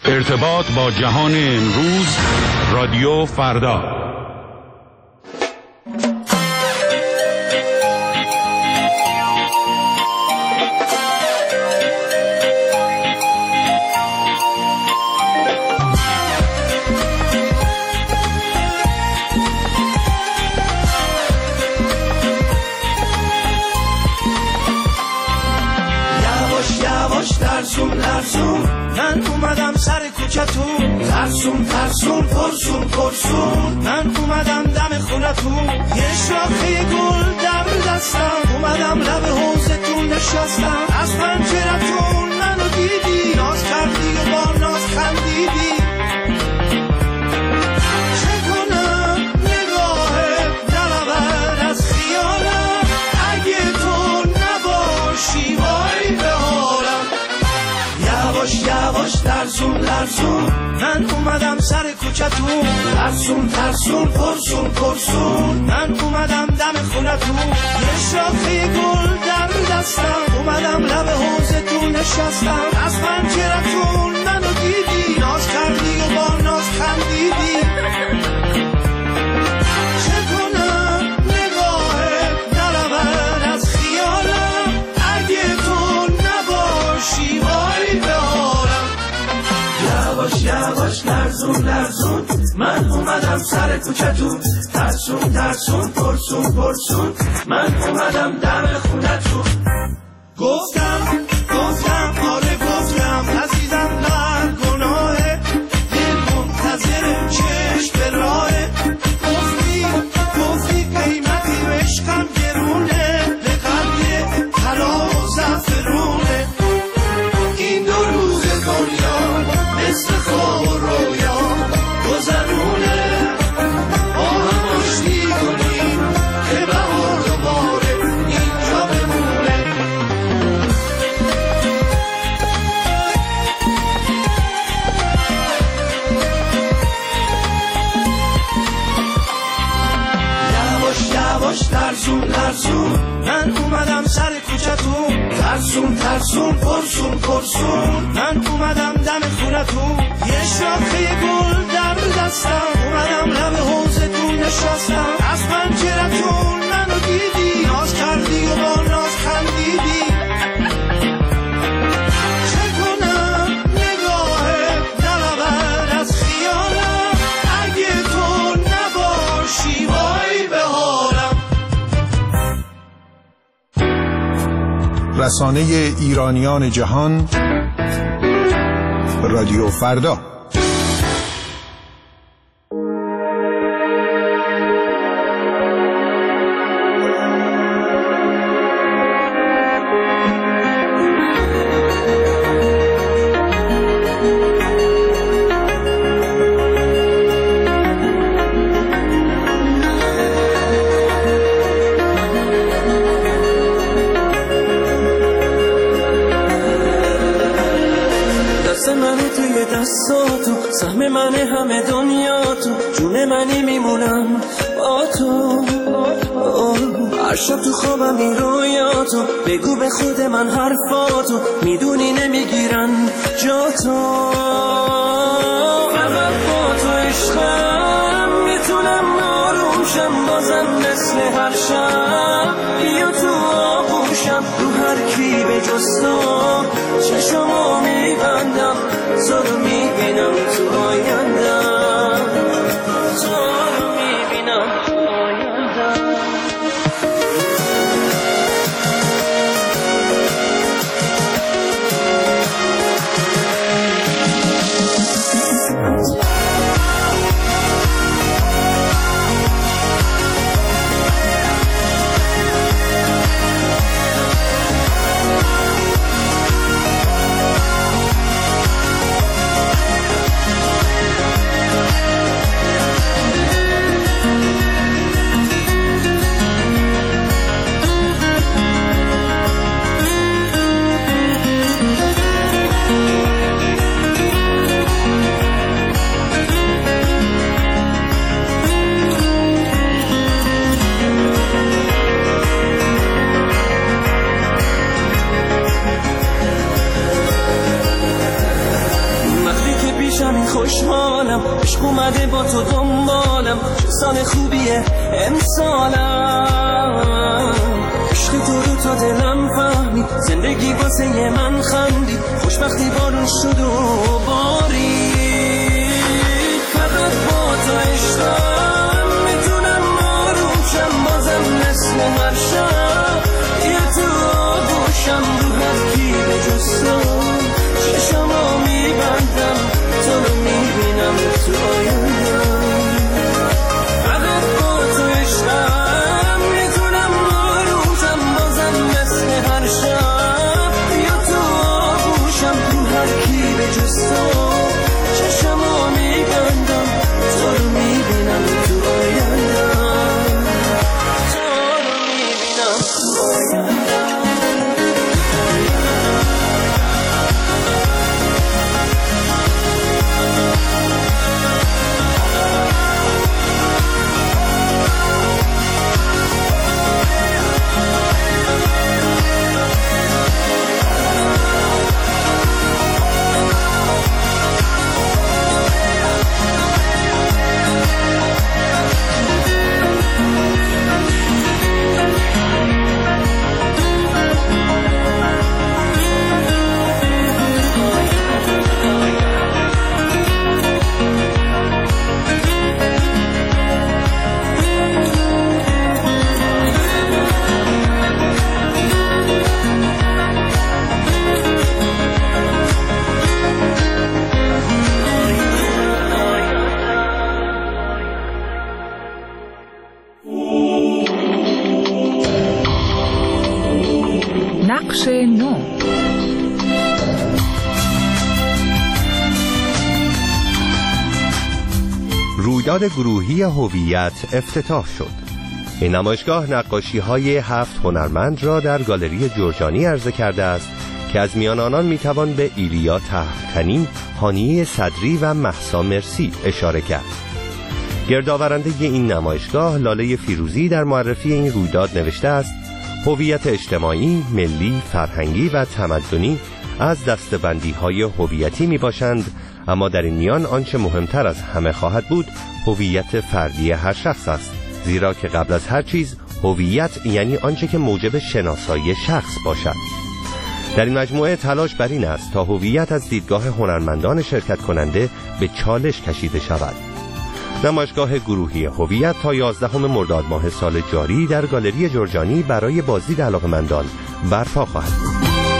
ارتباط با جهان امروز، رادیو فردا. من اومدم سر کوچتون، ترسون ترسون پرسون پرسون. من اومدم دم خونتون، یه شاخه گل در دستم. اومدم لب حوضتون نشستم، از پنجرتون منو دیدی، ناز کردی و با ناز خندیدی. چه کنم نگاهت نرود از خیالم، اگه تو نباشی وای به حالم. یواش یواش لرزون لرزون، من اومدم سر کوچتون، ترسون ترسون پرسون پرسون. من اومدم دم خونتون، یه شاخه گل در دستم. اومدم لب حوضتون نشستم، از پنجرتون منو دیدی، ناز کردی و با ناز خندیدی. چه کنم نگاهت نرود از خیالم، اگه تو نباشی وای به حالم. یواش یواش لرزون لرزون، من اومدم سر کوچتون، ترسون ترسون پرسون پرسون. من اومدم دم خونتون. گفتم آره گفتم، عزیزم در گناهه، دل منتظر چشم به راهه. گفتی قیمتی عشقم گرونه، به قلب طلا و زعفرونه. این دو روز دنیا مثل خواب و رویا گذرونه، با هم آشتی کنیم که بهار دوباره اینجا بمونه. یواش یواش لرزون لرزون، من اومدم سر کوچتون، ترسون ترسون پرسون پرسون. من اومدم دم خونتون، یه شاخه گل در دستم. اومدم لب حوضتون نشستم، از پنجرتون منو دیدی، ناز کردی و با ناز خندیدی. چه کنم نگاهت نرود از خیالم، اگه تو نباشی وای به حالم. رسانه ایرانیان جهان، رادیو فردا. سهم من همه دنیا تو، جون منی میمونم با تو. هر شب تو خوابم این رویاتو، بگو به خود من حرفاتو، میدونی نمیگیرن جا تو. فقط با تو عشقم میتونم آروم شم، بازم مثل هر شب بیا تو آغوشم. رو هر کی به جز تو چشمو میبندم، تو رو میبینم تو آیندم، تو رو میبینم تو آیندم. خوشحالم، عشق اومده با تو دنبالم، چه سال خوبیه امسالم. عشق تو رو تا دلم فهمید، زندگی واسه من خندید، خوشبختی بارون شد و بارید. فقط با تو عشقم میتونم آرومشم، بازم مثل هر شب یه تو آغوشم، رو هر کی به جز تو چشمو میبندم، تو رو میبینم تو آیندم. فقط با تو عشقم میتونم آرومشم، بازم مثل هر شب یا تو آغوشم، رو هر کی به جز تو چشمو میبندم، تو رو میبینم تو آیندم، تو رو میبینم تو آیندم. نقش نو. رویداد گروهی هویت افتتاح شد. این نمایشگاه نقاشی‌های 7 هنرمند را در گالری جرجانی عرضه کرده است که از میان آنان میتوان به ایلیا تهمتنی، هانیه صدری و مهسا مرسی اشاره کرد. گردآورنده این نمایشگاه لاله فیروزی در معرفی این رویداد نوشته است: هویت اجتماعی، ملی، فرهنگی و تمدنی از دسته‌بندی‌های هویتی میباشند، اما در این میان آنچه مهمتر از همه خواهد بود هویت فردی هر شخص است، زیرا که قبل از هر چیز هویت یعنی آنچه که موجب شناسایی شخص باشد. در این مجموعه تلاش بر این است تا هویت از دیدگاه هنرمندان شرکت کننده به چالش کشیده شود. نمایشگاه گروهی هویت تا 11 مرداد ماه سال جاری در گالری جرجانی برای بازدید علاقه‌مندان برپا خواهد بود.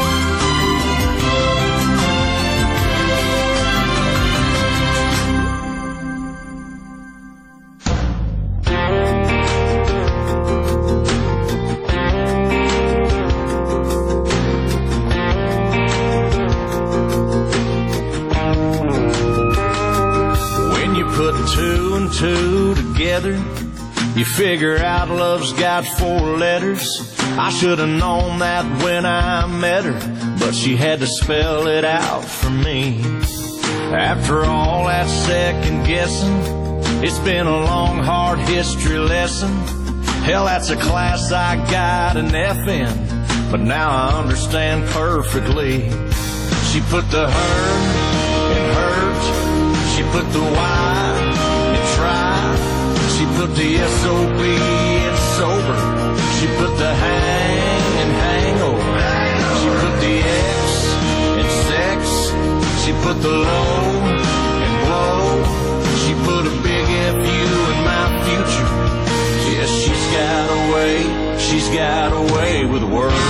Two together, you figure out love's got 4 letters. I should have known that when I met her, but she had to spell it out for me. After all that second guessing, it's been a long hard history lesson. Hell, that's a class I got an F in, but now I understand perfectly. She put the her in hurt, she put the Y in try, she put the S-O-B in sober, she put the hang in hangover, she put the X in sex, she put the low in blow, she put a big F-U in my future. Yes, she's got a way with words.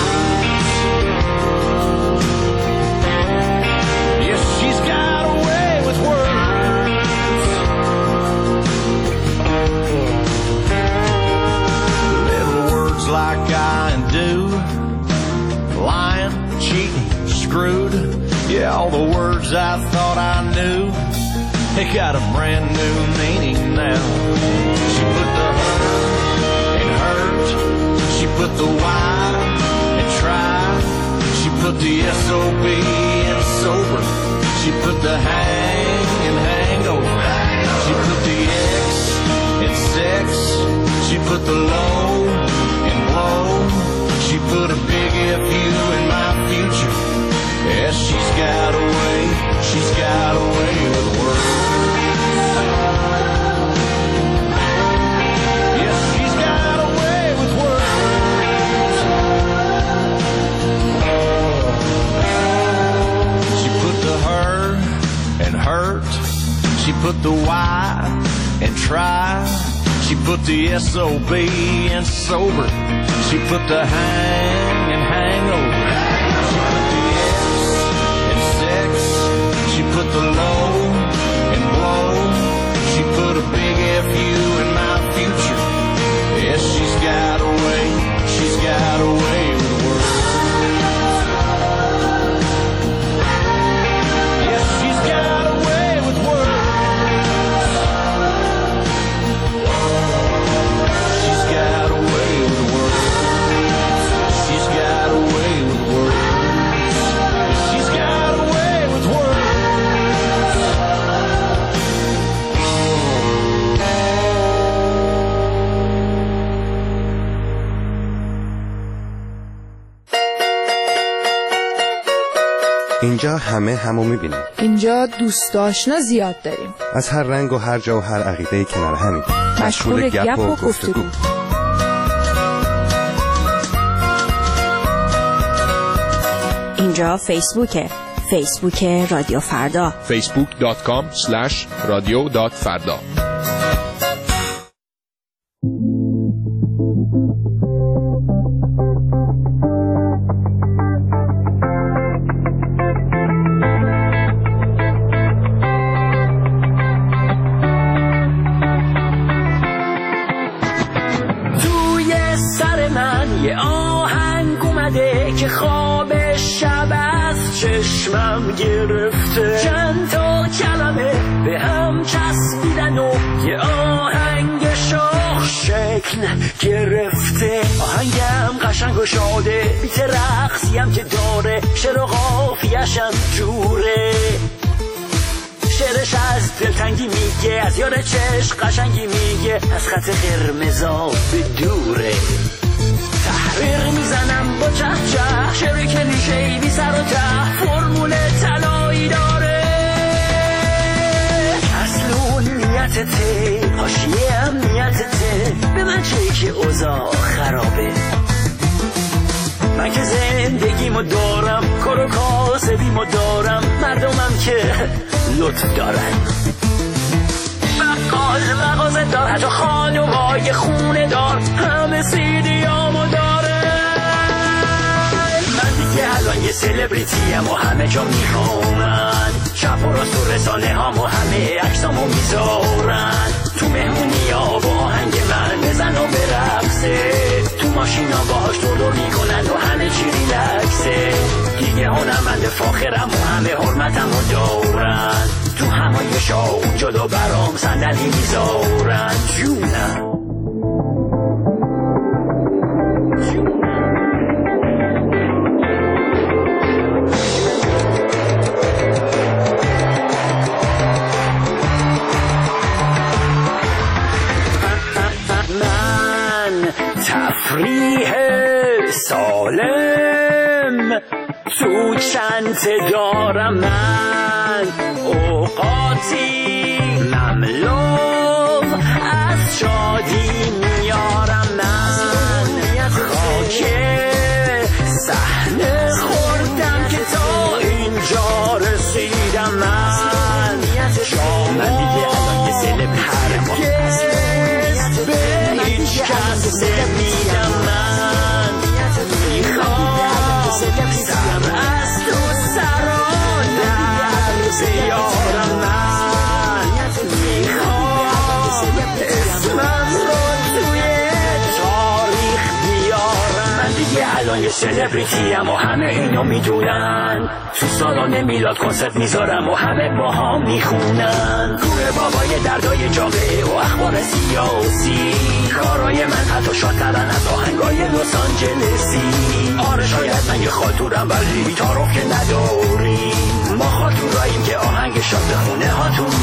Yes, she's got a way with words. Little words like I and do, lying, cheating, screwed. Yeah, all the words I thought I knew, they got a brand new meaning now. She put the hurt in hurt, she put the Y in try, she put the S-O-B in sober, she put the hang in hangover, she put the X in sex, she put the low in blow, she put a big F-U in my future. Yes, she's got a way with words. put the Y in try. She put the S-O-B in sober. She put the hang in hangover. She put the S in sex. She put the low in blow. She put a big F-U in my future. Yes, she's got a way. She's got a way with words. Yes, she's got a way with words. She's got a way with words. She's got a way with words. She's got a way with words. اینجا همه همو میبینیم. اینجا دوست آشنا زیاد داریم. از هر رنگ و هر جا و هر عقیده کنار همین. مشغول گپ و گفتگو. اینجا فیسبوک رادیو فردا. facebook.com/radio.farda. چشمم گرفته چند تا کلمه به هم چسبیدن و یه آهنگ شاخ شکل گرفته. آهنگم قشنگ و شاده بیت رقصیم که داره شعر و قافیه‌شم جوره. شعرش از دلتنگی میگه از یار چشم قشنگی میگه از خط قرمزا به دوره. تحریر میزنم با چه شعر کلیشه‌ای بی سر و ته فرمول طلایی داره. اصل نیتته حاشیه امنیتته به من چه که اوضاع خرابه. من که زندگیمو دارم کار و کاسبیمو دارم مردمم که لطف دارن. بقال مغازه دار حتی خانوهای خونه دار همه سیدیامو داره. من دیگه الان یه سلبریتیم و همه جا میخوامن. شب و راست و رسانه هامو همه عکسامو میذارن. تو مهمونی ها با آهنگ من بزن و برقصه. تو ماشینا باهاش دور میکنن و همه چی ریلکسه. دیگه هنرمند فاخرم و همه حرمتمو دارن. تو همایشا اونجا دو برام صندلی میذارن. جونم من تفریح سالم تو چند دارم. من اوقاتی مملو از شادی میارم. من خاک صحنه خوردم که تا اینجا رسیدم. من دیگه الان یه سلبریتیم به هیچ کس نمیگم. من میخوام سر از تو سران در بیارم. من میخوام اسمم رو توی تاریخ بیارم. من دیگه الان یه سلبریتیم و همه اینو میدونن. تو سالن میلاد کنسرت میذارم و همه با هم میخونن. کوه بابای دردای جامعه و اخبار سیاسی. کارای من حتی شادترن از آهنگای لس آنجلسی. آره شاید من یه خاطورم ولی تعارف که نداریم. ما خاطوراییم که آهنگ شاد خونه هاتون